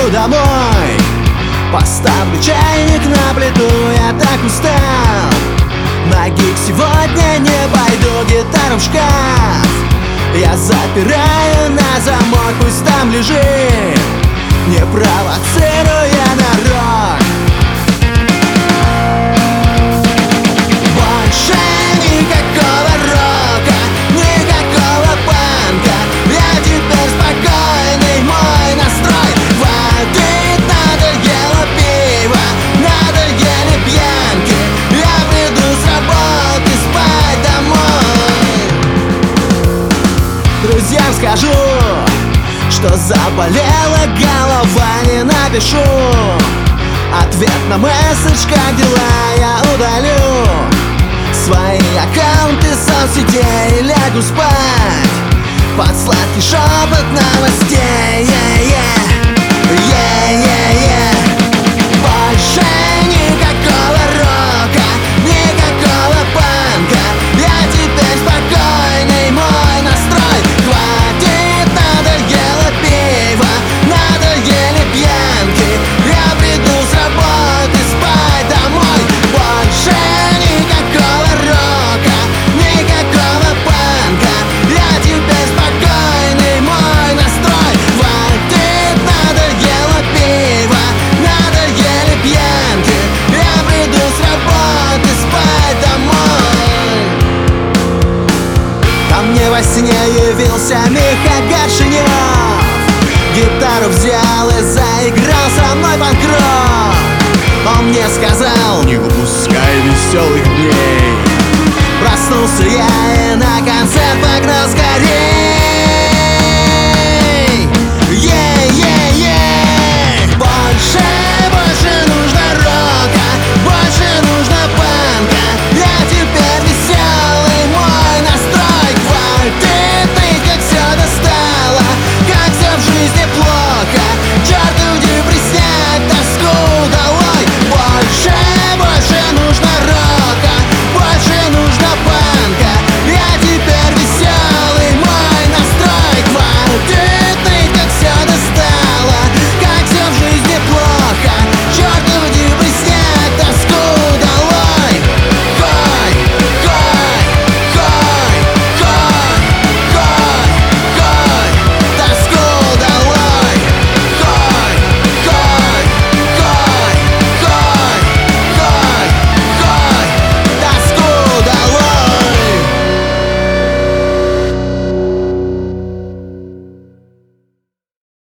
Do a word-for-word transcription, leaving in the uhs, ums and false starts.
домой. Поставлю чайник на плиту, я так устал. На гиг сегодня не пойду, гитару в шкаф я запираю на замок, пусть там лежит, не провоцируя народ. Больше никакого рока, никакого панка, я теперь спокойный, мой настрой. Хватит, надоело пиво, надоели пьянки, я приду с работы спать домой. Друзьям скажу, что заболела голова, не напишу ответ на месседж, как дела, я удалю свои аккаунты соцсетей и лягу спать под сладкий шепот новостей. Yeah, yeah, yeah, yeah. Больше никакого рока, никакого панка, я теперь спокойный, мой настрой. Хватит, надоело пиво, надоели пьянки, я приду с работы спать домой. Больше никакого рока, никакого панка, я теперь спокойный, мой настрой. Хватит, надоело пиво, надоели пьянки, я приду с работы спать домой. Ко мне во сне явился Миха Горшенев, гитару взял и заиграл со мной панк-рок. Он мне сказал: не упускай веселых дней. Проснулся я и на концерт погнал скорей.